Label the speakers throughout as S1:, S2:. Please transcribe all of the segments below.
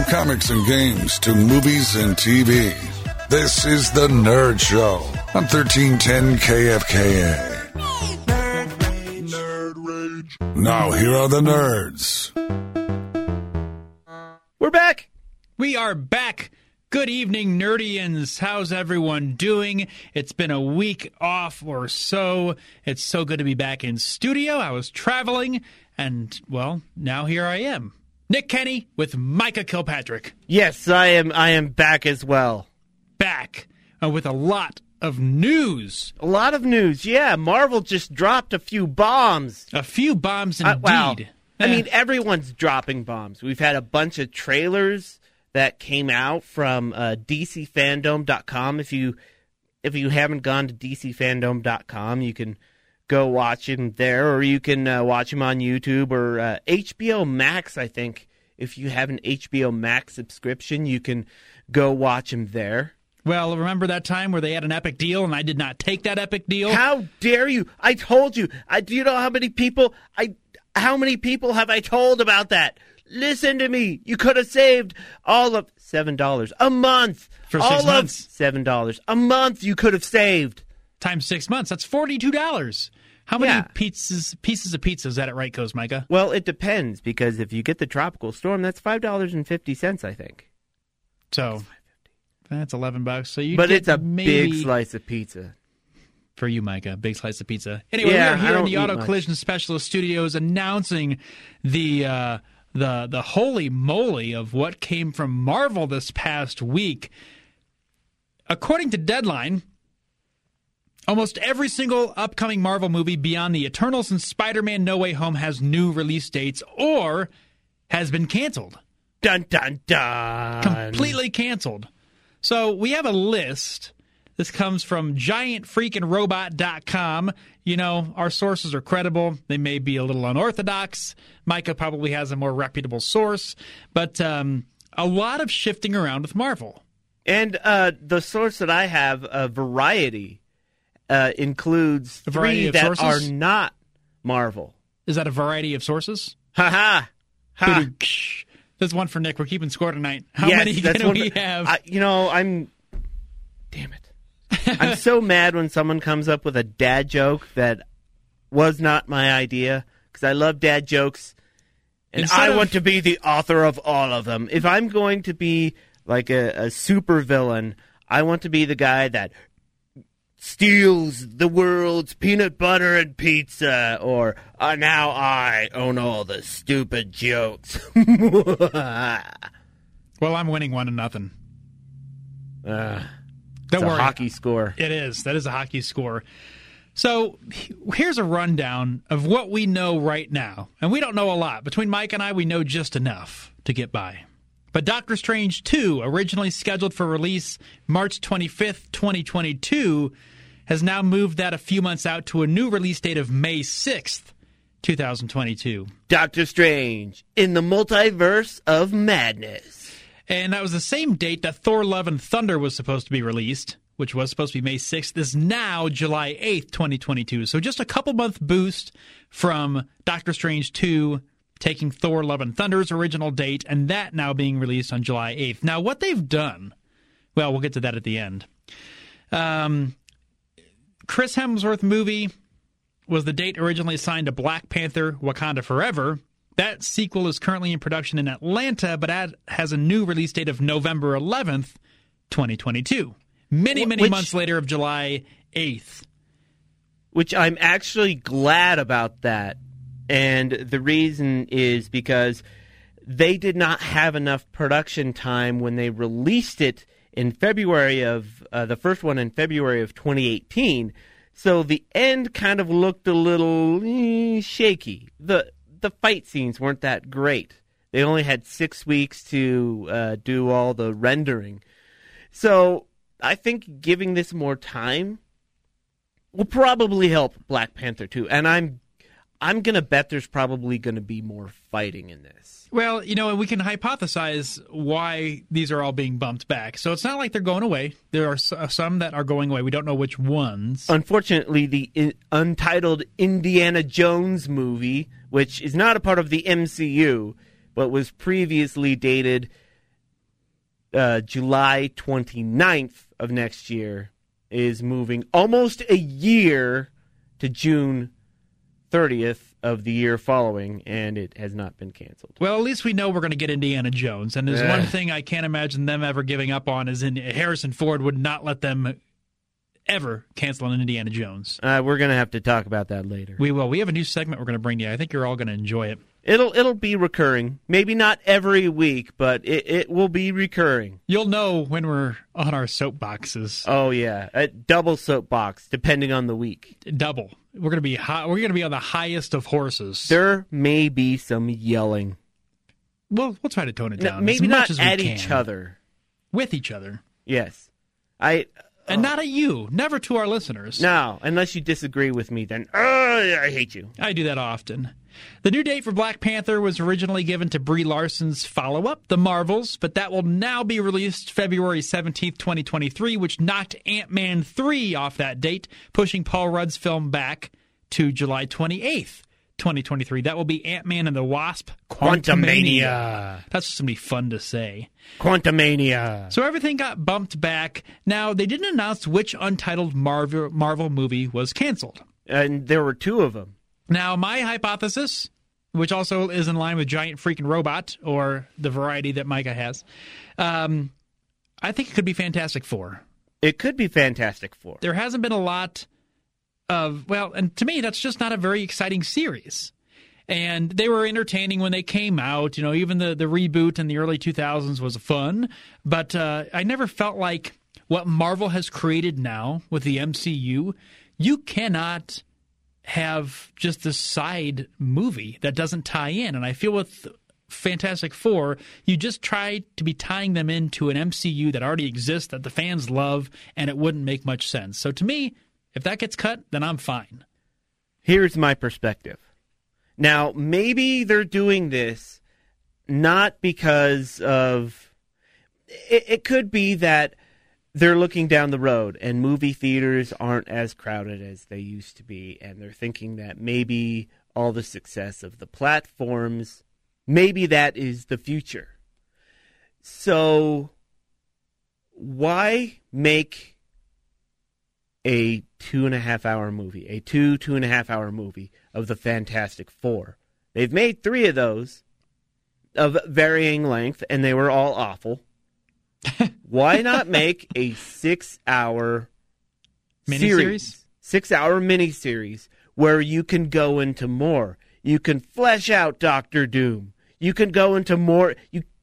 S1: From comics and games to movies and TV, this is The Nerd Show on 1310 KFKA. Nerd Rage. Now here are the nerds.
S2: We're back.
S3: We are back. Good evening, Nerdians. How's everyone doing? It's been a week off or so. It's so good to be back in studio. I was traveling, and, well, now here I am. Nick Kenny with Micah Kilpatrick.
S2: Yes, I am back as well.
S3: Back with a lot of news.
S2: A lot of news, yeah. Marvel just dropped a few bombs.
S3: A few bombs indeed.
S2: Wow. I mean, everyone's dropping bombs. We've had a bunch of trailers that came out from DCFandom.com. If you haven't gone to DCFandom.com, you can go watch him there, or you can watch him on YouTube or HBO Max, I think. If you have an HBO Max subscription, you can go watch him there.
S3: Well, remember that time where they had an epic deal and I did not take that epic deal?
S2: How dare you? I told you. Do you know how many people have I told about that? Listen to me. You could have saved all of $7 a month.
S3: For 6 months.
S2: $7 a month you could have saved.
S3: Times 6 months. That's $42. How many pieces of pizza is that at Rightco's, Micah?
S2: Well, it depends, because if you get the Tropical Storm, that's $5.50, I think.
S3: So that's $11. So
S2: but it's a big slice of pizza.
S3: For you, Micah, big slice of pizza. Anyway, we are here in the Auto Collision Specialist Studios announcing the holy moly of what came from Marvel this past week. According to Deadline, almost every single upcoming Marvel movie beyond the Eternals and Spider-Man No Way Home has new release dates or has been canceled.
S2: Dun, dun, dun.
S3: Completely canceled. So we have a list. This comes from GiantFreakinRobot.com. You know, our sources are credible. They may be a little unorthodox. Micah probably has a more reputable source. But a lot of shifting around with Marvel.
S2: And the source that I have, Variety, includes three that are not Marvel.
S3: Is that a variety of sources?
S2: Ha-ha! Ha!
S3: There's one for Nick. We're keeping score tonight. How many can we have?
S2: Damn it. I'm so mad when someone comes up with a dad joke that was not my idea, because I love dad jokes, and I want to be the author of all of them. If I'm going to be like a super villain, I want to be the guy that steals the world's peanut butter and pizza, or now I own all the stupid jokes.
S3: Well, I'm winning 1-0.
S2: It's a hockey score.
S3: It is. That is a hockey score. So here's a rundown of what we know right now. And we don't know a lot. Between Mike and I, we know just enough to get by. But Doctor Strange 2, originally scheduled for release March 25th, 2022, has now moved that a few months out to a new release date of May 6th, 2022.
S2: Doctor Strange in the Multiverse of Madness.
S3: And that was the same date that Thor Love and Thunder was supposed to be released, which was supposed to be May 6th, is now July 8th, 2022. So just a couple-month boost from Doctor Strange 2 taking Thor Love and Thunder's original date, and that now being released on July 8th. Now, what they've done, well, we'll get to that at the end. Chris Hemsworth movie was the date originally assigned to Black Panther Wakanda Forever. That sequel is currently in production in Atlanta, but has a new release date of November 11th, 2022. Many months later of July 8th.
S2: Which I'm actually glad about that. And the reason is because they did not have enough production time when they released it in February of, the first one in February of 2018. So the end kind of looked a little shaky. The fight scenes weren't that great. They only had 6 weeks to do all the rendering. So I think giving this more time will probably help Black Panther 2. And I'm going to bet there's probably going to be more fighting in this.
S3: Well, you know, we can hypothesize why these are all being bumped back. So it's not like they're going away. There are some that are going away. We don't know which ones.
S2: Unfortunately, the untitled Indiana Jones movie, which is not a part of the MCU, but was previously dated July 29th of next year is moving almost a year to June 30th of the year following, and it has not been canceled.
S3: Well, at least we know we're going to get Indiana Jones, and there's one thing I can't imagine them ever giving up on is Harrison Ford would not let them ever cancel an Indiana Jones.
S2: We're going to have to talk about that later.
S3: We will. We have a new segment we're going to bring to you. I think you're all going to enjoy it.
S2: It'll be recurring. Maybe not every week, but it will be recurring.
S3: You'll know when we're on our soapboxes.
S2: Oh yeah, a double soapbox depending on the week.
S3: Double. We're going to be We're going to be on the highest of horses.
S2: There may be some yelling.
S3: We'll try to tone it down.
S2: Maybe
S3: as
S2: not
S3: much as
S2: at
S3: we can.
S2: each other.
S3: With each other.
S2: Yes.
S3: And not at you. Never to our listeners.
S2: No, unless you disagree with me, then I hate you.
S3: I do that often. The new date for Black Panther was originally given to Brie Larson's follow-up, The Marvels, but that will now be released February 17th, 2023, which knocked Ant-Man 3 off that date, pushing Paul Rudd's film back to July 28th, 2023. That will be Ant-Man and the Wasp:
S2: Quantumania.
S3: That's just going to be fun to say.
S2: Quantumania.
S3: So everything got bumped back. Now, they didn't announce which untitled Marvel movie was canceled.
S2: And there were two of them.
S3: Now, my hypothesis, which also is in line with Giant Freaking Robot, or the variety that Micah has, I think it could be Fantastic Four.
S2: It could be Fantastic Four.
S3: There hasn't been a lot of, and to me, that's just not a very exciting series. And they were entertaining when they came out. You know, even the reboot in the early 2000s was fun. But I never felt like what Marvel has created now with the MCU, you cannot have just this side movie that doesn't tie in. And I feel with Fantastic Four, you just try to be tying them into an MCU that already exists, that the fans love, and it wouldn't make much sense. So to me, if that gets cut, then I'm fine.
S2: Here's my perspective. Now, maybe they're doing this not because of... It could be that they're looking down the road and movie theaters aren't as crowded as they used to be, and they're thinking that maybe all the success of the platforms, maybe that is the future. So why make a 2.5-hour movie, a 2.5-hour movie of the Fantastic Four? They've made 3 of those of varying length, and they were all awful. Why not make a 6-hour
S3: miniseries?
S2: 6-hour miniseries where you can go into more. You can flesh out Doctor Doom. You can go into more.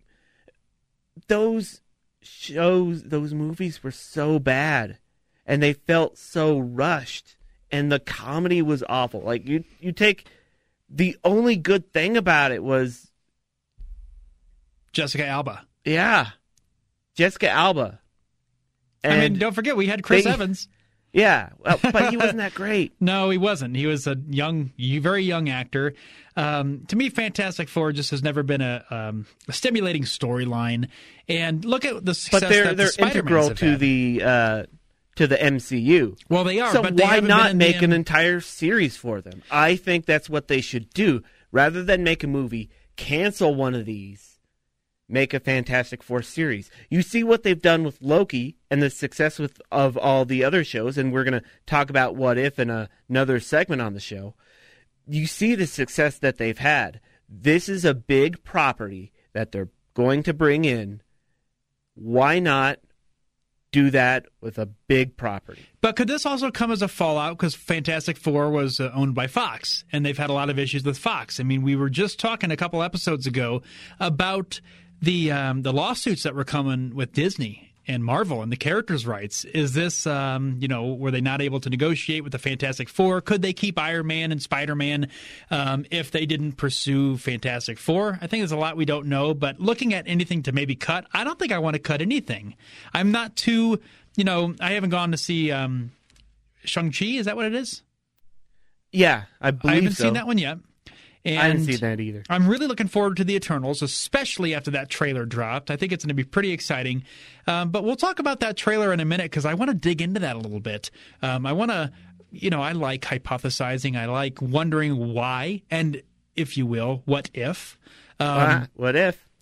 S2: Those movies were so bad, and they felt so rushed, and the comedy was awful. Like you take the only good thing about it was
S3: Jessica Alba.
S2: Yeah. Jessica Alba.
S3: And I mean, don't forget, we had Chris Evans.
S2: Yeah, but he wasn't that great.
S3: No, he wasn't. He was a very young actor. To me, Fantastic Four just has never been a stimulating storyline. And look at the success that the Spider-Mans
S2: integral
S3: have
S2: to
S3: had.
S2: the MCU.
S3: Well, they are.
S2: So
S3: but they
S2: why
S3: haven't
S2: not
S3: been
S2: make an entire series for them? I think that's what they should do. Rather than make a movie, cancel one of these. Make a Fantastic Four series. You see what they've done with Loki and the success of all the other shows, and we're going to talk about What If in another segment on the show. You see the success that they've had. This is a big property that they're going to bring in. Why not do that with a big property?
S3: But could this also come as a fallout because Fantastic Four was owned by Fox, and they've had a lot of issues with Fox? I mean, we were just talking a couple episodes ago about the lawsuits that were coming with Disney and Marvel and the characters' rights. Is this, were they not able to negotiate with the Fantastic Four? Could they keep Iron Man and Spider-Man if they didn't pursue Fantastic Four? I think there's a lot we don't know, but looking at anything to maybe cut, I don't think I want to cut anything. I'm not too, I haven't gone to see Shang-Chi. Is that what it is?
S2: Yeah, I believe so.
S3: I haven't seen that one yet. And
S2: I didn't see that either.
S3: I'm really looking forward to the Eternals, especially after that trailer dropped. I think it's going to be pretty exciting. But we'll talk about that trailer in a minute because I want to dig into that a little bit. I want to, I like hypothesizing. I like wondering why and, if you will, what if.
S2: What if?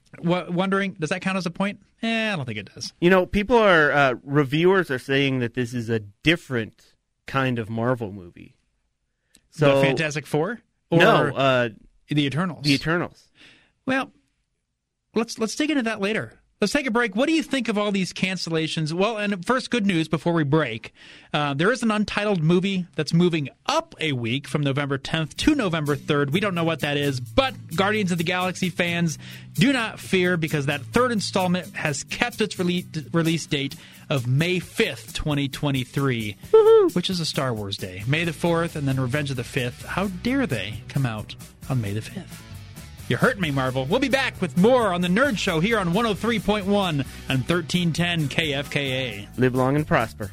S3: Wondering, does that count as a point? I don't think it does.
S2: Reviewers are saying that this is a different kind of Marvel movie.
S3: So, the Fantastic Four? Or
S2: no,
S3: the Eternals.
S2: The Eternals.
S3: Well, let's dig into that later. Let's take a break. What do you think of all these cancellations? Well, and first, good news before we break. There is an untitled movie that's moving up a week from November 10th to November 3rd. We don't know what that is, but Guardians of the Galaxy fans, do not fear, because that third installment has kept its release date of May 5th, 2023, which is a Star Wars day. May the 4th and then Revenge of the 5th. How dare they come out on May the 5th? You're hurting me, Marvel. We'll be back with more on The Nerd Show here on 103.1 and 1310 KFKA.
S2: Live long and prosper.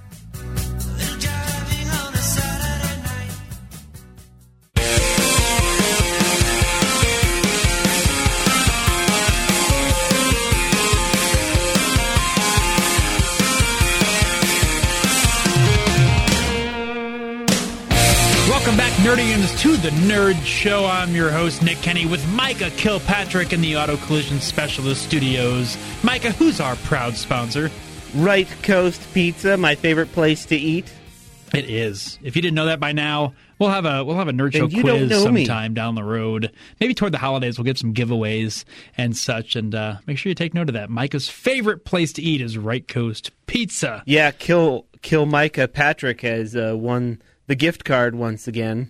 S3: Welcome back, Nerdians, to The Nerd Show. I'm your host, Nick Kenny, with Micah Kilpatrick in the Auto Collision Specialist Studios. Micah, who's our proud sponsor?
S2: Right Coast Pizza, my favorite place to eat.
S3: It is. If you didn't know that by now, we'll have a Nerd Show quiz sometime down the road. Maybe toward the holidays, we'll get some giveaways and such. And make sure you take note of that. Micah's favorite place to eat is Right Coast Pizza.
S2: Yeah, Kill Micah Patrick has won the gift card once again.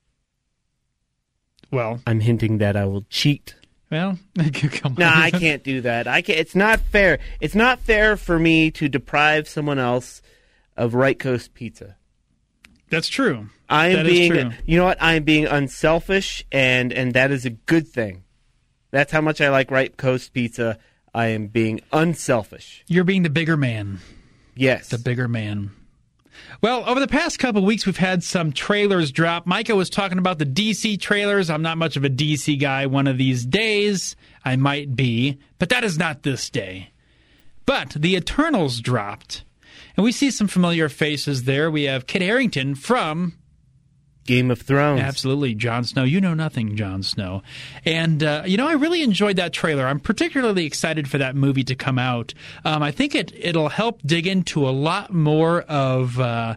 S3: Well,
S2: I'm hinting that I will cheat.
S3: Well, come on.
S2: No, I can't do that. I can't. It's not fair. It's not fair for me to deprive someone else of Right Coast Pizza.
S3: That's true.
S2: I am being. You know what? I am being unselfish, and that is a good thing. That's how much I like Right Coast Pizza. I am being unselfish.
S3: You're being the bigger man.
S2: Yes,
S3: the bigger man. Well, over the past couple of weeks, we've had some trailers drop. Micah was talking about the DC trailers. I'm not much of a DC guy. One of these days, I might be, but that is not this day. But the Eternals dropped, and we see some familiar faces there. We have Kit Harington from
S2: Game of Thrones.
S3: Absolutely, Jon Snow. You know nothing, Jon Snow. And, I really enjoyed that trailer. I'm particularly excited for that movie to come out. I think it'll help dig into a lot more of, I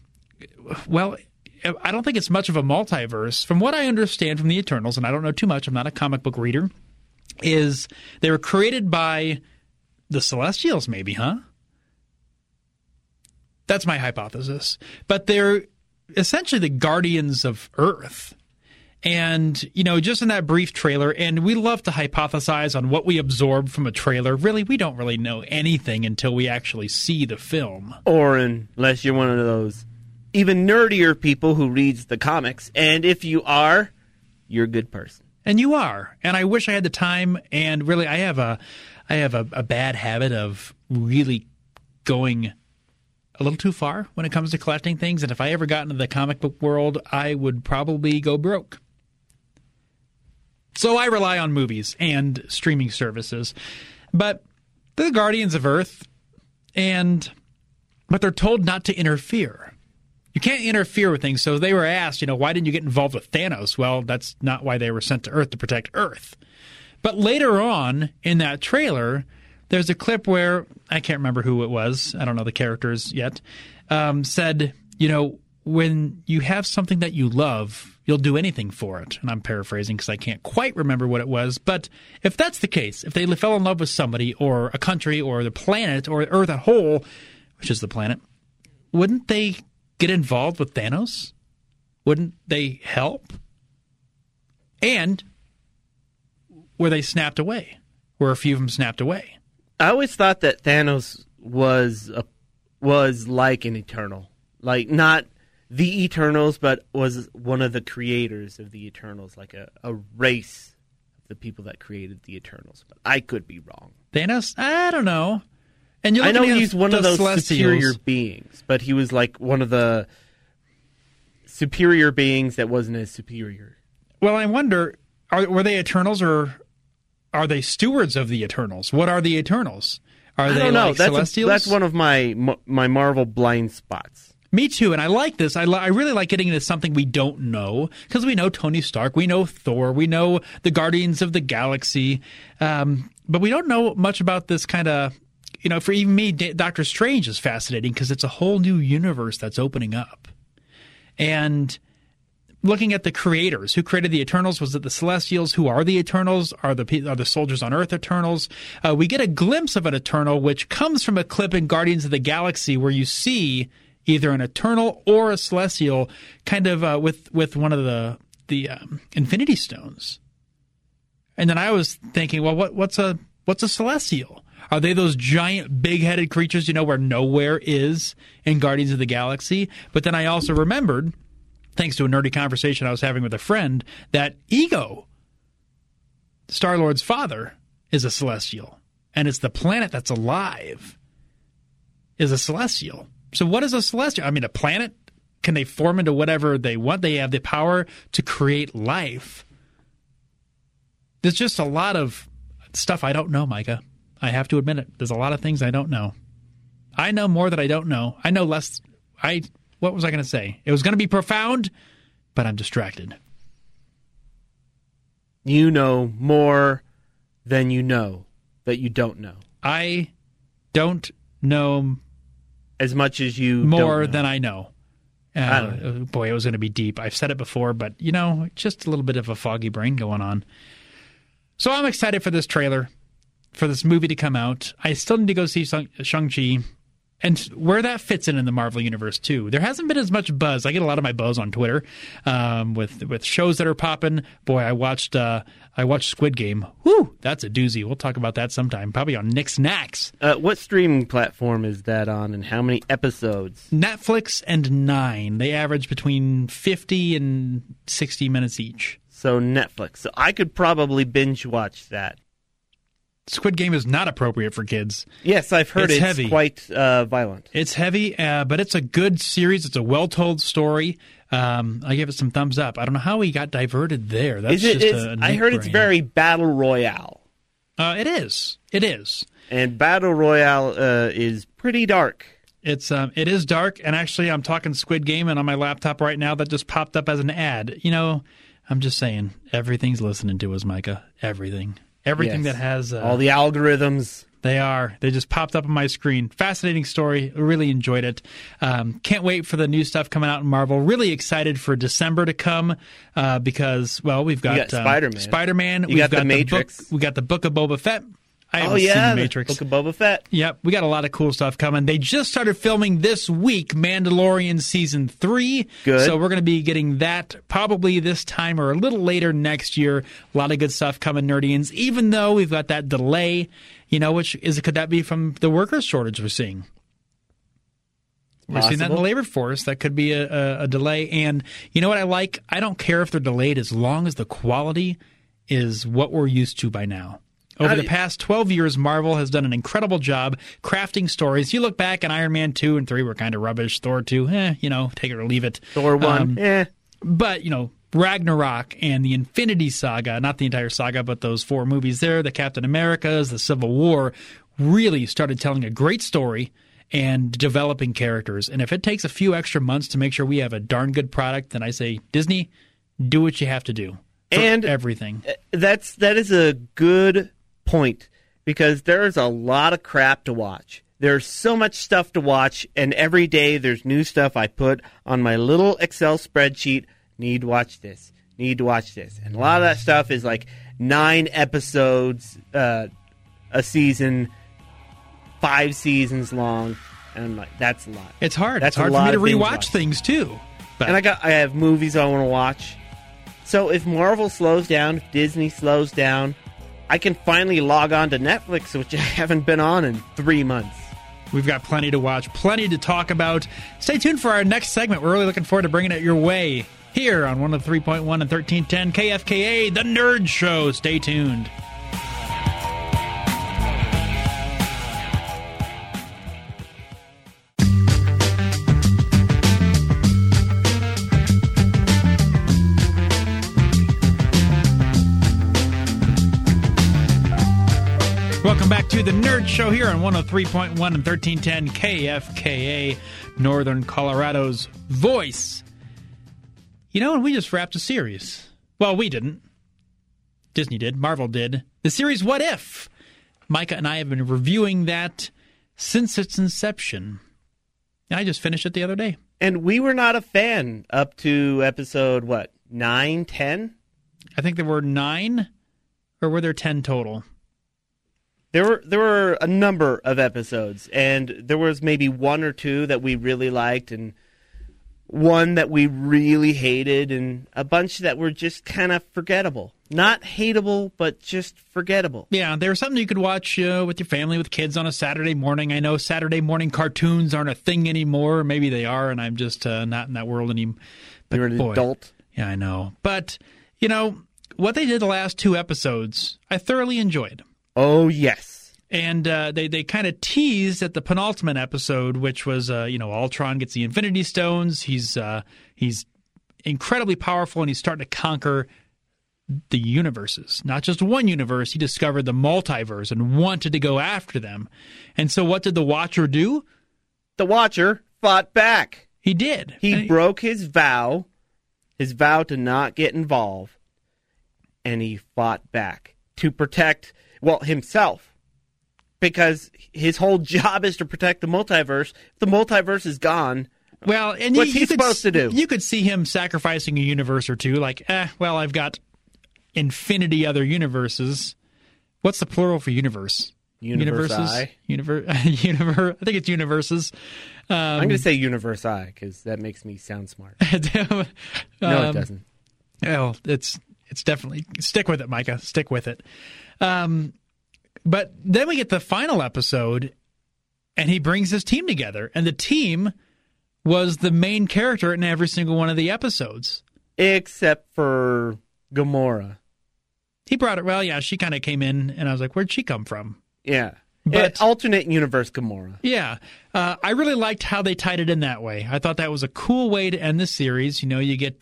S3: don't think it's much of a multiverse. From what I understand from the Eternals, and I don't know too much, I'm not a comic book reader, is they were created by the Celestials, maybe, huh? That's my hypothesis. But they're essentially the guardians of Earth. And, just in that brief trailer, and we love to hypothesize on what we absorb from a trailer. Really, we don't really know anything until we actually see the film.
S2: Or unless you're one of those even nerdier people who reads the comics. And if you are, you're a good person.
S3: And you are. And I wish I had the time. And really, I have a bad habit of really going a little too far when it comes to collecting things, and if I ever got into the comic book world, I would probably go broke. So I rely on movies and streaming services. But they're the Guardians of Earth, but they're told not to interfere. You can't interfere with things, so they were asked, why didn't you get involved with Thanos? Well, that's not why they were sent to Earth, to protect Earth. But later on in that trailer, there's a clip where, I can't remember who it was, I don't know the characters yet, said, when you have something that you love, you'll do anything for it. And I'm paraphrasing because I can't quite remember what it was. But if that's the case, if they fell in love with somebody or a country or the planet or Earth as a whole, which is the planet, wouldn't they get involved with Thanos? Wouldn't they help? And were they snapped away? Were a few of them snapped away?
S2: I always thought that Thanos was like an Eternal. Like, not the Eternals, but was one of the creators of the Eternals, like a race of the people that created the Eternals. But I could be wrong.
S3: Thanos? I don't know. And
S2: I know he's one of those
S3: Celestials.
S2: Superior beings, but he was like one of the superior beings that wasn't as superior.
S3: Well, I wonder, were they Eternals or are they stewards of the Eternals? What are the Eternals? Are they like Celestials?
S2: That's one of my Marvel blind spots.
S3: Me too, and I like this. I really like getting into something we don't know, because we know Tony Stark, we know Thor, we know the Guardians of the Galaxy, but we don't know much about this kind of, for even me, Doctor Strange is fascinating because it's a whole new universe that's opening up. And looking at the creators, who created the Eternals? Was it the Celestials? Who are the Eternals? Are the soldiers on Earth Eternals? We get a glimpse of an Eternal, which comes from a clip in Guardians of the Galaxy where you see either an Eternal or a Celestial kind of with one of the Infinity Stones. And then I was thinking, well, what's a Celestial? Are they those giant, big-headed creatures, where nowhere is in Guardians of the Galaxy? But then I also remembered, thanks to a nerdy conversation I was having with a friend, that Ego, Star-Lord's father, is a Celestial. And it's the planet that's alive is a Celestial. So what is a Celestial? I mean, a planet? Can they form into whatever they want? They have the power to create life. There's just a lot of stuff I don't know, Micah. I have to admit it. There's a lot of things I don't know. I know more that I don't know. I know less. What was I going to say? It was going to be profound, but I'm distracted.
S2: You know more than you know that you don't know.
S3: I don't know
S2: as much as you
S3: more
S2: don't know.
S3: Than I know.
S2: I don't know.
S3: Boy, it was going to be deep. I've said it before, but, just a little bit of a foggy brain going on. So I'm excited for this trailer, for this movie to come out. I still need to go see Shang-Chi, and where that fits in the Marvel Universe, too. There hasn't been as much buzz. I get a lot of my buzz on Twitter with shows that are popping. Boy, I watched Squid Game. Whew, that's a doozy. We'll talk about that sometime, probably on Nick Snacks.
S2: What streaming platform is that on, and how many episodes?
S3: Netflix and 9. They average between 50 and 60 minutes each.
S2: So Netflix. So I could probably binge watch that.
S3: Squid Game is not appropriate for kids.
S2: Yes, I've heard it's
S3: heavy.
S2: Quite violent.
S3: It's heavy, but it's a good series. It's a well-told story. I give it some thumbs up. I don't know how he got diverted there. That's
S2: I heard it's very Battle Royale.
S3: It is. It is.
S2: And Battle Royale is pretty dark.
S3: It is dark, and actually I'm talking Squid Game, and on my laptop right now that just popped up as an ad. I'm just saying, everything's listening to us, Micah. Everything yes. That has...
S2: all the algorithms.
S3: They just popped up on my screen. Fascinating story. Really enjoyed it. Can't wait for the new stuff coming out in Marvel. Really excited for December to come because, we've got Spider-Man.
S2: We've got The Matrix.
S3: We got the Book of Boba Fett. I
S2: haven't seen The Matrix. Book of Boba Fett.
S3: Yep, we got a lot of cool stuff coming. They just started filming this week Mandalorian Season 3.
S2: Good.
S3: So we're going to be getting that probably this time or a little later next year. A lot of good stuff coming, Nerdians, even though we've got that delay. Could that be from the worker shortage we're seeing? We're seeing that in the labor force. That could be a delay. And you know what I like? I don't care if they're delayed as long as the quality is what we're used to by now. Over the past 12 years, Marvel has done an incredible job crafting stories. You look back, and Iron Man 2 and 3 were kind of rubbish. Thor 2, take it or leave it.
S2: Thor 1,
S3: But, Ragnarok and the Infinity Saga, not the entire saga, but those 4 movies there, the Captain Americas, the Civil War, really started telling a great story and developing characters. And if it takes a few extra months to make sure we have a darn good product, then I say, Disney, do what you have to do. And everything.
S2: That is a good point, because there's a lot of crap to watch. There's so much stuff to watch, and every day there's new stuff I put on my little Excel spreadsheet. Need to watch this. Need to watch this. And a lot of that stuff is like 9 episodes a season, 5 seasons long, and I'm like, that's a lot.
S3: It's hard. It's hard for me to rewatch things too.
S2: But. And I have movies I want to watch. So if Marvel slows down, if Disney slows down, I can finally log on to Netflix, which I haven't been on in 3 months.
S3: We've got plenty to watch, plenty to talk about. Stay tuned for our next segment. We're really looking forward to bringing it your way here on 103.1 and 1310 KFKA, The Nerd Show. Stay tuned. Welcome back to The Nerd Show here on 103.1 and 1310 KFKA. Northern Colorado's voice. You know, and we just wrapped a series. Well, we didn't. Disney did. Marvel did. The series What If? Micah and I have been reviewing that since its inception. I just finished it the other day.
S2: And we were not a fan up to episode, 9, 10?
S3: I think there were 9, or were there 10 total?
S2: There were a number of episodes, and there was maybe 1 or 2 that we really liked, and 1 that we really hated, and a bunch that were just kind of forgettable. Not hateable, but just forgettable.
S3: Yeah, they were something you could watch with your family, with kids on a Saturday morning. I know Saturday morning cartoons aren't a thing anymore. Maybe they are, and I'm just not in that world anymore. But
S2: you're an adult.
S3: Yeah, I know. But, you know, what they did the last 2 episodes, I thoroughly enjoyed.
S2: Oh, yes.
S3: And they kind of teased at the penultimate episode, which was, Ultron gets the Infinity Stones. He's incredibly powerful, and he's starting to conquer the universes. Not just one universe. He discovered the multiverse and wanted to go after them. And so what did the Watcher do?
S2: The Watcher fought back.
S3: He did.
S2: He broke his vow to not get involved, and he fought back to protect, himself. Because his whole job is to protect the multiverse. If the multiverse is gone,
S3: and
S2: what's he supposed to do?
S3: You could see him sacrificing a universe or two, like, I've got infinity other universes. What's the plural for universe? Universes?
S2: I
S3: think it's universes.
S2: I'm going to say universe-I, because that makes me sound smart. No, it doesn't.
S3: Well, it's definitely... Stick with it, Micah. Stick with it. But then we get the final episode, and he brings his team together. And the team was the main character in every single one of the episodes.
S2: Except for Gamora.
S3: He brought it. Well, yeah, she kind of came in, and I was like, where'd she come from?
S2: Yeah. But alternate universe Gamora.
S3: Yeah. I really liked how they tied it in that way. I thought that was a cool way to end the series. You know, you get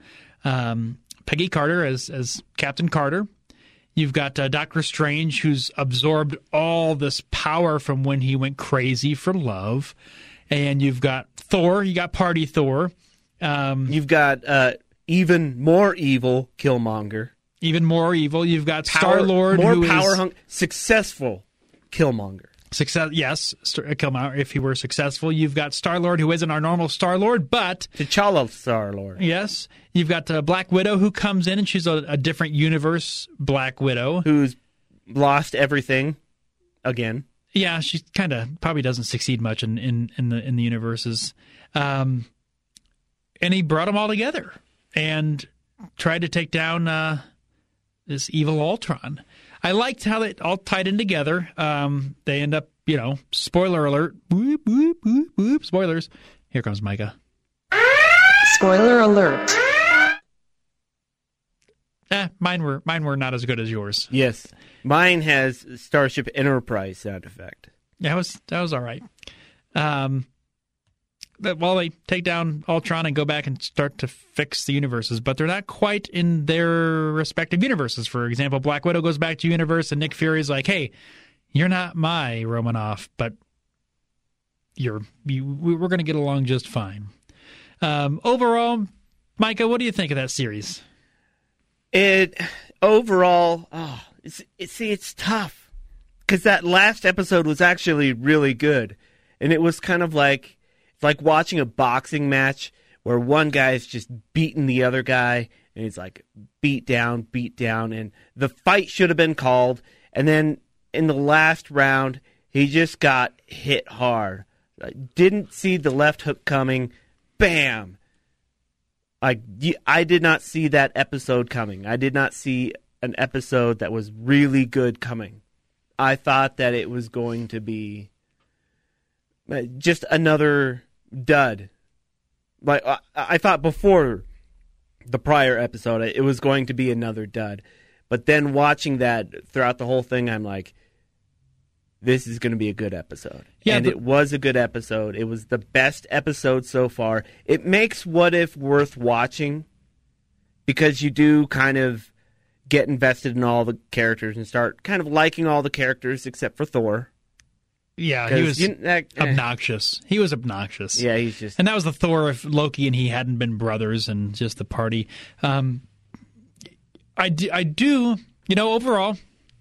S3: Peggy Carter as Captain Carter. You've got Doctor Strange, who's absorbed all this power from when he went crazy for love. And you've got Thor. You got Party Thor.
S2: You've got even more evil Killmonger.
S3: Even more evil. You've got Star-Lord.
S2: More power-hungry. Successful Killmonger.
S3: Yes, Killmonger, if he were successful. You've got Star-Lord, who isn't our normal Star-Lord, but...
S2: T'Challa Star-Lord.
S3: Yes. You've got Black Widow, who comes in, and she's a different universe Black Widow.
S2: Who's lost everything again.
S3: Yeah, she kind of probably doesn't succeed much in the universes. And he brought them all together and tried to take down this evil Ultron. I liked how they all tied in together. They end up, spoiler alert. Whoop, whoop, whoop, whoop. Spoilers. Here comes Micah.
S4: Spoiler alert.
S3: Mine were not as good as yours.
S2: Yes. Mine has Starship Enterprise sound effect.
S3: Yeah, that was all right. They take down Ultron and go back and start to fix the universes, but they're not quite in their respective universes. For example, Black Widow goes back to universe, and Nick Fury's like, "Hey, you're not my Romanoff, but we're going to get along just fine." Overall, Micah, what do you think of that series?
S2: It's tough because that last episode was actually really good, and it was kind of like. It's like watching a boxing match where one guy is just beating the other guy, and he's like beat down, and the fight should have been called. And then in the last round, he just got hit hard. Didn't see the left hook coming. Bam! I did not see that episode coming. I did not see an episode that was really good coming. I thought that it was going to be just another dud. Like I thought before the prior episode, it was going to be another dud. But then watching that throughout the whole thing, I'm like, this is going to be a good episode. Yeah, and it was a good episode. It was the best episode so far. It makes What If worth watching because you do kind of get invested in all the characters and start kind of liking all the characters except for Thor.
S3: Yeah, he was obnoxious. He was obnoxious.
S2: Yeah, he's just...
S3: And that was the Thor of Loki, and he hadn't been brothers, and just the party. I do, overall,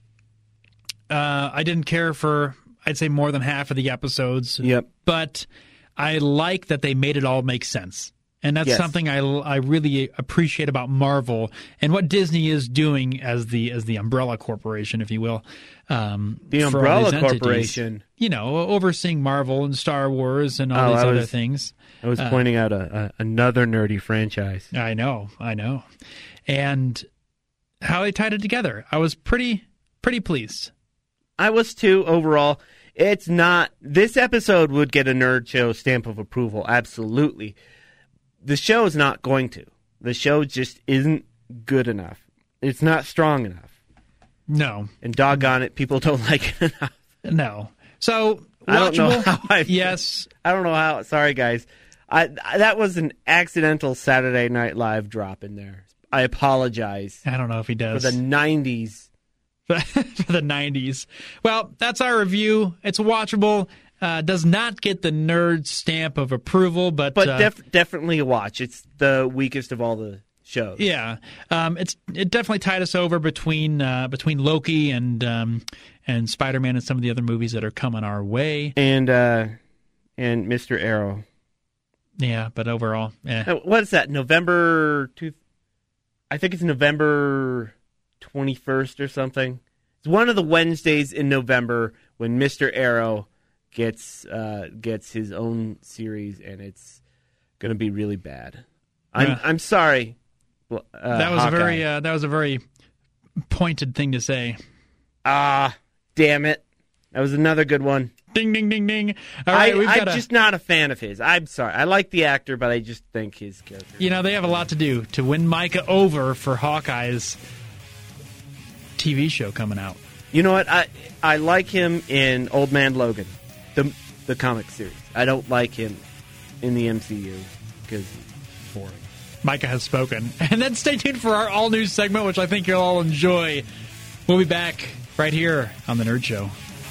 S3: I didn't care for, I'd say, more than half of the episodes.
S2: Yep.
S3: But I like that they made it all make sense. And that's something I really appreciate about Marvel and what Disney is doing as the umbrella corporation, if you will.
S2: The umbrella corporation,
S3: overseeing Marvel and Star Wars and all these other things.
S2: I was pointing out another nerdy franchise.
S3: I know, and how they tied it together. I was pretty pleased.
S2: I was too. Overall, it's not. This episode would get a Nerd Show stamp of approval. Absolutely. The show is not going to. The show just isn't good enough. It's not strong enough.
S3: No.
S2: And doggone it, people don't like it enough.
S3: No. So, watchable?
S2: I don't know how
S3: yes.
S2: I don't know how. Sorry, guys. That was an accidental Saturday Night Live drop in there. I apologize.
S3: I don't know if he does.
S2: For the 90s.
S3: For the 90s. Well, that's our review. It's watchable. Does not get the nerd stamp of approval, but
S2: definitely a watch. It's the weakest of all the shows.
S3: Yeah, it definitely tied us over between Loki and Spider-Man and some of the other movies that are coming our way,
S2: and Mr. Arrow.
S3: Yeah, but overall,
S2: what is that? I think it's November 21st or something. It's one of the Wednesdays in November when Mr. Arrow gets his own series, and it's going to be really bad. I'm sorry.
S3: That was a very pointed thing to say.
S2: Damn it! That was another good one.
S3: Ding ding ding ding. All right,
S2: I'm just not a fan of his. I'm sorry. I like the actor, but I just think his character.
S3: They have a lot to do to win Micah over for Hawkeye's TV show coming out.
S2: You know what? I like him in Old Man Logan. The comic series. I don't like him in the MCU because he's boring.
S3: Micah has spoken. And then stay tuned for our all-news segment, which I think you'll all enjoy. We'll be back right here on The Nerd Show.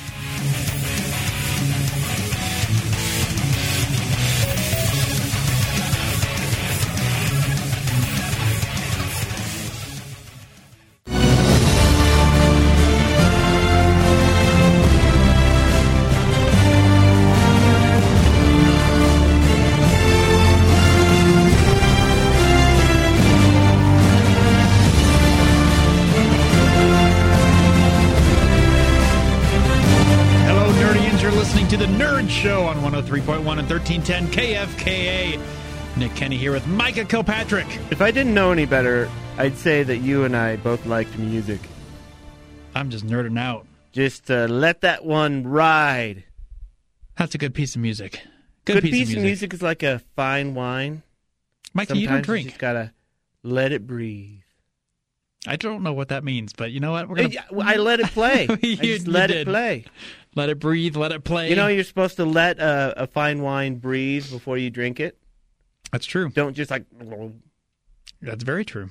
S3: Show on 103.1 and 1310 KFKA. Nick Kenny here with Micah Kilpatrick.
S2: If I didn't know any better, I'd say that you and I both liked music.
S3: I'm just nerding out.
S2: Just let that one ride.
S3: That's a good piece of music.
S2: Good piece of music is like a fine wine.
S3: Micah, you don't drink.
S2: You just gotta let it breathe.
S3: I don't know what that means, but you know what?
S2: I let it play. I just let it play.
S3: Let it breathe, let it play.
S2: You're supposed to let a fine wine breathe before you drink it.
S3: That's true.
S2: Don't just like...
S3: That's very true.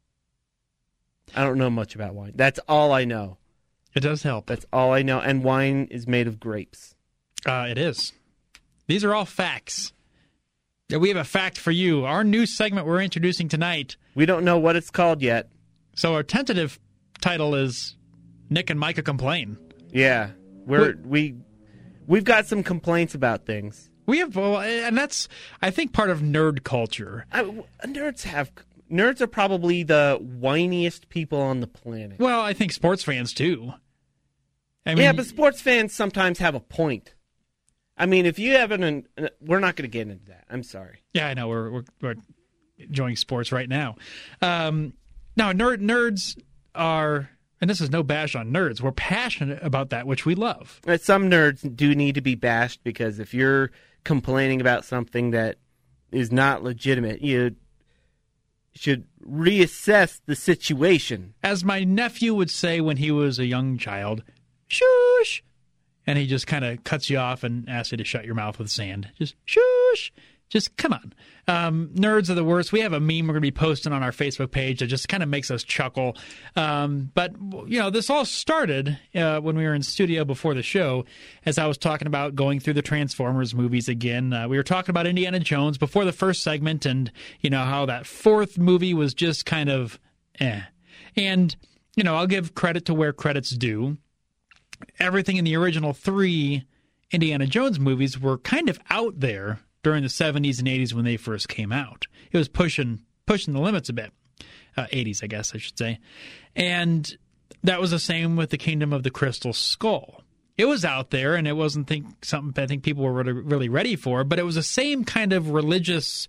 S2: I don't know much about wine. That's all I know.
S3: It does help.
S2: That's all I know. And wine is made of grapes.
S3: It is. These are all facts. We have a fact for you. Our new segment we're introducing tonight.
S2: We don't know what it's called yet.
S3: So our tentative title is Nick and Micah Complain.
S2: Yeah. We've got some complaints about things.
S3: We have, and that's, I think, part of nerd culture.
S2: Nerds are probably the whiniest people on the planet.
S3: Well, I think sports fans too.
S2: But sports fans sometimes have a point. I mean, if you haven't, we're not going to get into that. I'm sorry.
S3: Yeah, I know. We're enjoying sports right now. Now, nerds are. And this is no bash on nerds. We're passionate about that, which we love.
S2: Some nerds do need to be bashed because if you're complaining about something that is not legitimate, you should reassess the situation.
S3: As my nephew would say when he was a young child, shush. And he just kind of cuts you off and asks you to shut your mouth with sand. Just shush. Just come on. Nerds are the worst. We have a meme we're going to be posting on our Facebook page that just kind of makes us chuckle. But, this all started when we were in studio before the show, as I was talking about going through the Transformers movies again. We were talking about Indiana Jones before the first segment and, how that fourth movie was just kind of eh. And, I'll give credit to where credit's due. Everything in the original 3 Indiana Jones movies were kind of out there during the 70s and 80s when they first came out. It was pushing the limits a bit. 80s, I guess I should say. And that was the same with the Kingdom of the Crystal Skull. It was out there, and it wasn't something I think people were really ready for, but it was the same kind of religious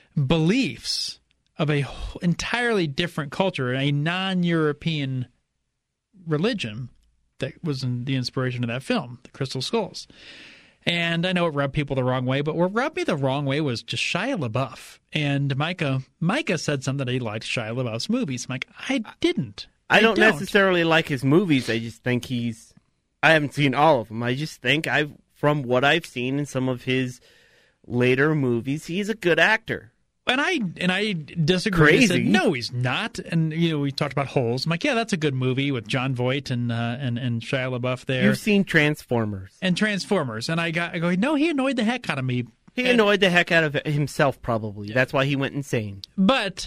S3: beliefs of a entirely different culture, a non-European religion that was the inspiration of that film, The Crystal Skulls. And I know it rubbed people the wrong way, but what rubbed me the wrong way was just Shia LaBeouf. And Micah said something that he liked Shia LaBeouf's movies. I'm like, I didn't.
S2: I don't necessarily like his movies. I just think I haven't seen all of them. I just think from what I've seen in some of his later movies, he's a good actor.
S3: And I disagree.
S2: Crazy.
S3: I said, no, he's not. And we talked about Holes. I'm like, yeah, that's a good movie with Jon Voight and Shia LaBeouf there.
S2: You've seen Transformers.
S3: And I go, no, he annoyed the heck out of me.
S2: He annoyed the heck out of himself, probably. Yeah. That's why he went insane.
S3: But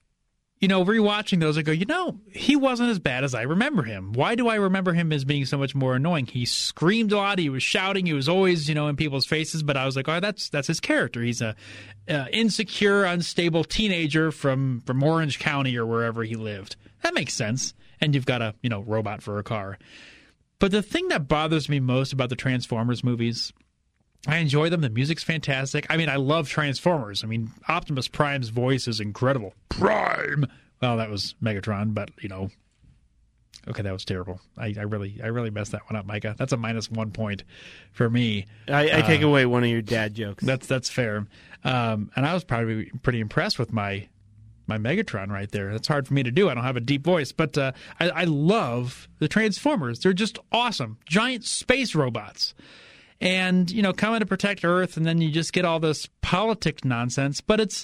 S3: rewatching those, I go, he wasn't as bad as I remember him. Why do I remember him as being so much more annoying? He screamed a lot. He was shouting. He was always, in people's faces. But I was like, oh, that's his character. He's a insecure, unstable teenager from Orange County or wherever he lived. That makes sense. And you've got a, robot for a car. But the thing that bothers me most about the Transformers movies, I enjoy them. The music's fantastic. I mean, I love Transformers. I mean, Optimus Prime's voice is incredible. Prime! Well, that was Megatron, but, okay, that was terrible. I really messed that one up, Micah. That's a -1 point for me.
S2: I take away one of your dad jokes.
S3: That's fair. And I was probably pretty impressed with my Megatron right there. That's hard for me to do. I don't have a deep voice, but I love the Transformers. They're just awesome. Giant space robots. And, coming to protect Earth, and then you just get all this politics nonsense, but it's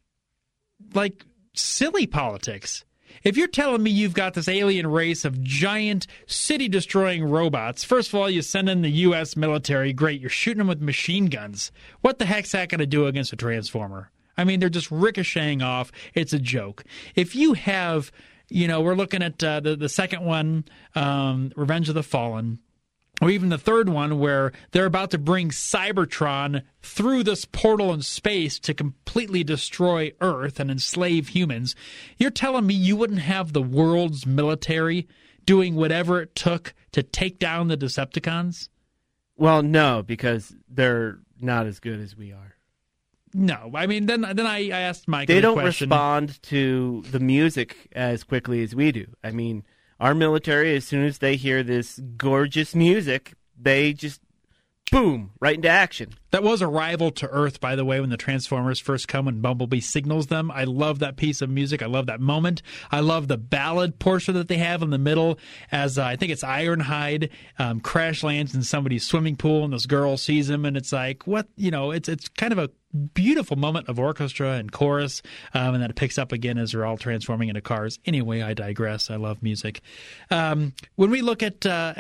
S3: like silly politics. If you're telling me you've got this alien race of giant city-destroying robots, first of all, you send in the U.S. military, great, you're shooting them with machine guns. What the heck's that going to do against a Transformer? I mean, they're just ricocheting off. It's a joke. If you have, we're looking at the second one, Revenge of the Fallen, or even the third one where they're about to bring Cybertron through this portal in space to completely destroy Earth and enslave humans. You're telling me you wouldn't have the world's military doing whatever it took to take down the Decepticons?
S2: Well, no, because they're not as good as we are.
S3: No, I mean, then I asked Mike
S2: They don't
S3: question.
S2: respond to the music as quickly as we do. I mean, our military, as soon as they hear this gorgeous music, they just, boom, right into action.
S3: That was Arrival to Earth, by the way, when the Transformers first come and Bumblebee signals them. I love that piece of music. I love that moment. I love the ballad portion that they have in the middle as, I think it's Ironhide, crash lands in somebody's swimming pool and this girl sees him and it's like, what, it's kind of a beautiful moment of orchestra and chorus, and then it picks up again as they're all transforming into cars. Anyway, I digress. I love music. When we look at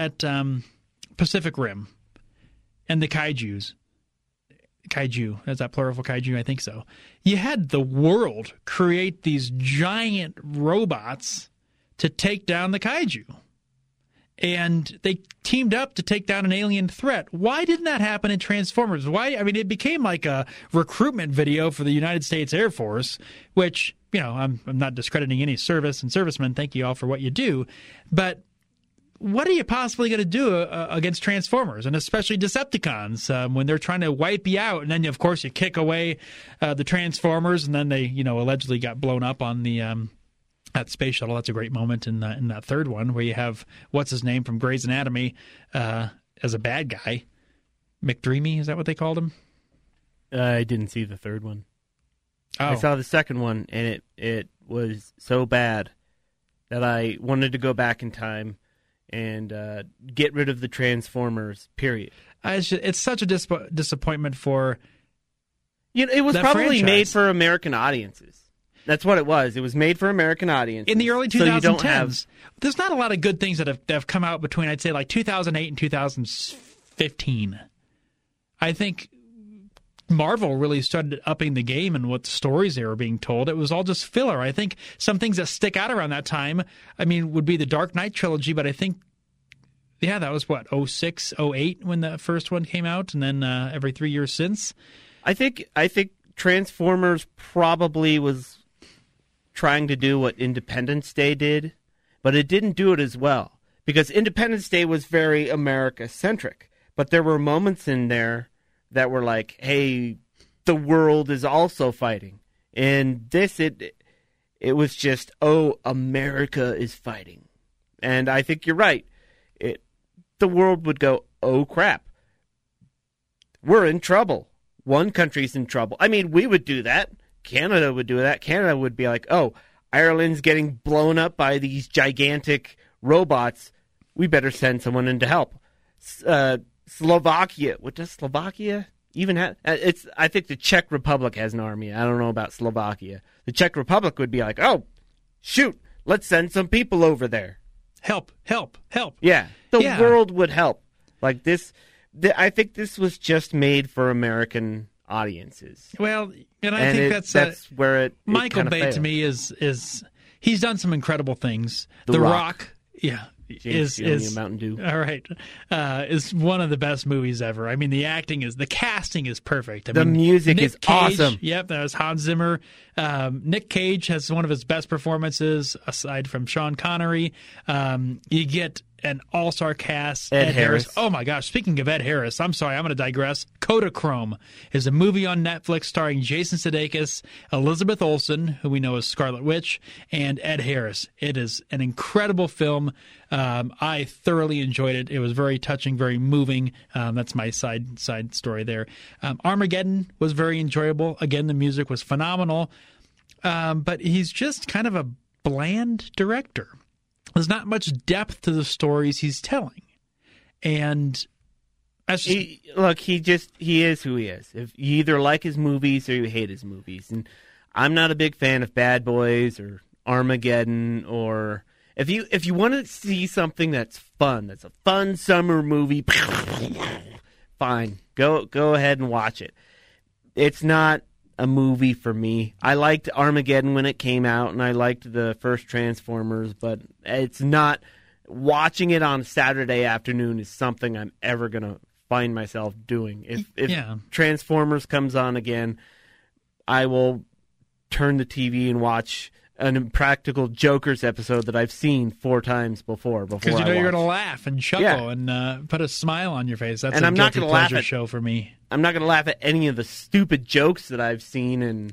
S3: Pacific Rim and the kaiju, is that plural for kaiju? I think so. You had the world create these giant robots to take down the kaiju. And they teamed up to take down an alien threat. Why didn't that happen in Transformers? Why? I mean, it became like a recruitment video for the United States Air Force, which, I'm not discrediting any service and servicemen. Thank you all for what you do. But what are you possibly going to do against Transformers, and especially Decepticons, when they're trying to wipe you out? And then, of course, you kick away the Transformers, and then they, allegedly got blown up on the that space shuttle. That's a great moment in that third one where you have, what's his name from Grey's Anatomy as a bad guy. McDreamy, is that what they called him?
S2: I didn't see the third one.
S3: Oh.
S2: I saw the second one, and it was so bad that I wanted to go back in time and get rid of the Transformers, period.
S3: It's such a disappointment for
S2: It was probably made for American audiences. That's what it was. It was made for American audiences.
S3: In the early 2010s, there's not a lot of good things that have come out between, I'd say, like 2008 and 2015. I think Marvel really started upping the game and what stories they were being told. It was all just filler. I think some things that stick out around that time, would be the Dark Knight trilogy, but I think, that was what, 06, 08 when the first one came out, and then every 3 years since.
S2: I think Transformers probably was trying to do what Independence Day did, but it didn't do it as well, because Independence Day was very America-centric, but there were moments in there that were like, hey, the world is also fighting. And this, it was just, oh, America is fighting. And I think you're right. The world would go, oh, crap. We're in trouble. One country's in trouble. We would do that. Canada would do that. Canada would be like, oh, Ireland's getting blown up by these gigantic robots. We better send someone in to help. Slovakia. What does Slovakia even have? I think the Czech Republic has an army. I don't know about Slovakia. The Czech Republic would be like, oh, shoot, let's send some people over there.
S3: Help.
S2: Yeah, the world would help. Like this, I think this was just made for American audiences.
S3: Well, and I think that's
S2: where it
S3: Michael Bay
S2: failed.
S3: To me is he's done some incredible things.
S2: The
S3: Rock
S2: James is Mountain Dew.
S3: All right, is one of the best movies ever. The casting is perfect.
S2: The music
S3: Nick
S2: is
S3: Cage,
S2: awesome.
S3: Yep, that was Hans Zimmer. Nick Cage has one of his best performances aside from Sean Connery. You get an all-star cast.
S2: Ed Harris.
S3: Oh my gosh! Speaking of Ed Harris, I'm sorry, I'm going to digress. Kodachrome is a movie on Netflix starring Jason Sudeikis, Elizabeth Olsen, who we know as Scarlet Witch, and Ed Harris. It is an incredible film. I thoroughly enjoyed it. It was very touching, very moving. That's my side story there. Armageddon was very enjoyable. Again, the music was phenomenal. But he's just kind of a bland director. There's not much depth to the stories he's telling. And that's just...
S2: he is who he is. If you either like his movies or you hate his movies. And I'm not a big fan of Bad Boys or Armageddon, or if you want to see something that's a fun summer movie, fine. Go ahead and watch it. It's not a movie for me. I liked Armageddon when it came out, and I liked the first Transformers, but it's not. Watching it on Saturday afternoon is something I'm ever going to find myself doing. If Transformers comes on again, I will turn the TV and watch an Impractical Jokers episode that I've seen 4 times before.
S3: Because you're going to laugh and chuckle and put a smile on your face. That's a guilty pleasure show for me.
S2: I'm not going to laugh at any of the stupid jokes that I've seen in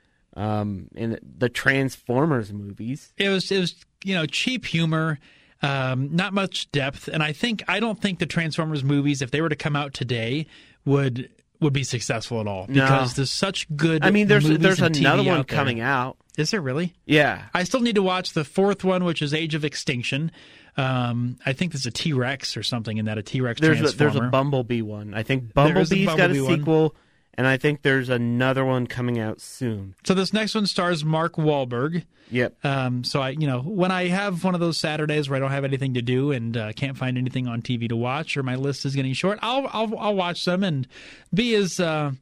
S2: the Transformers movies.
S3: It was cheap humor, not much depth, and I don't think the Transformers movies, if they were to come out today, would be successful at all, because there's such good.
S2: There's
S3: and
S2: another
S3: TV
S2: one
S3: out there.
S2: coming out.
S3: Is there really?
S2: Yeah.
S3: I still need to watch the 4th one, which is Age of Extinction. I think there's a T-Rex or something in that, a T-Rex Transformer.
S2: There's a Bumblebee one. I think Bumblebee's got a sequel, and I think there's another one coming out soon.
S3: So this next one stars Mark Wahlberg.
S2: Yep.
S3: So when I have one of those Saturdays where I don't have anything to do and can't find anything on TV to watch, or my list is getting short, I'll watch them and be as I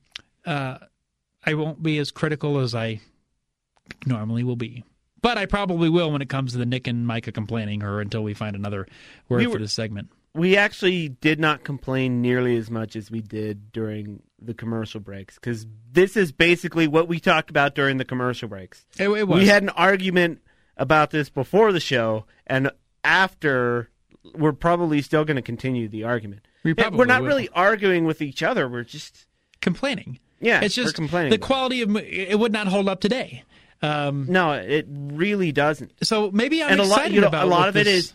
S3: won't be as critical as I normally will be. But I probably will when it comes to the Nick and Micah complaining, or until we find another word for this segment.
S2: We actually did not complain nearly as much as we did during the commercial breaks, because this is basically what we talked about during the commercial breaks.
S3: It was.
S2: We had an argument about this before the show, and after, we're probably still going to continue the argument. We're not really arguing with each other. We're just
S3: complaining.
S2: Yeah,
S3: it's just
S2: we're complaining.
S3: The quality of it would not hold up today.
S2: No, it really doesn't.
S3: So maybe I'm excited about
S2: a lot of it is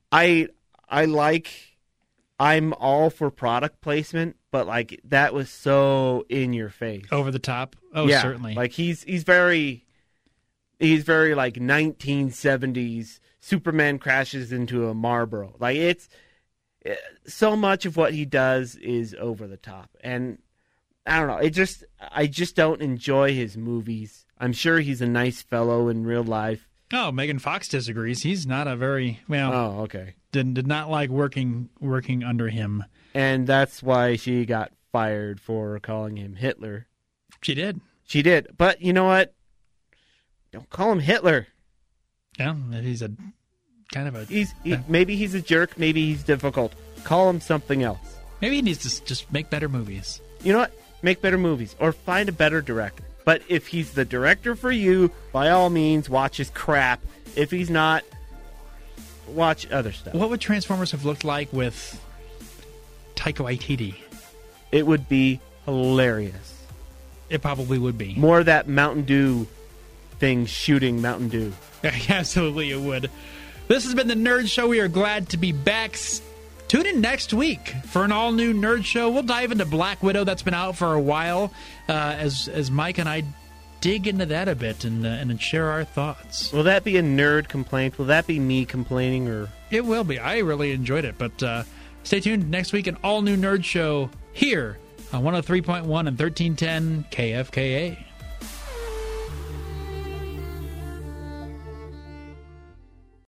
S2: I'm all for product placement, but like that was so in your face,
S3: over the top. Oh,
S2: yeah,
S3: certainly.
S2: Like he's very like 1970s. Superman crashes into a Marlboro. Like it's so much of what he does is over the top, and I don't know. I just don't enjoy his movies. I'm sure he's a nice fellow in real life.
S3: Oh, Megan Fox disagrees. He's not a very
S2: Oh, okay.
S3: Did not like working under him,
S2: and that's why she got fired for calling him Hitler.
S3: She did.
S2: She did. But you know what? Don't call him Hitler.
S3: Yeah, he's a kind of a.
S2: Maybe he's a jerk. Maybe he's difficult. Call him something else.
S3: Maybe he needs to just make better movies.
S2: You know what? Make better movies or find a better director. But if he's the director for you, by all means, watch his crap. If he's not, watch other stuff.
S3: What would Transformers have looked like with Taika Waititi?
S2: It would be hilarious.
S3: It probably would be.
S2: More of that Mountain Dew thing shooting Mountain Dew.
S3: Absolutely it would. This has been the Nerd Show. We are glad to be back. Tune in next week for an all-new Nerd Show. We'll dive into Black Widow. That's been out for a while as Mike and I dig into that a bit and share our thoughts.
S2: Will that be a nerd complaint? Will that be me complaining? Or
S3: It will be. I really enjoyed it. But stay tuned next week, an all-new Nerd Show here on 103.1 and 1310 KFKA.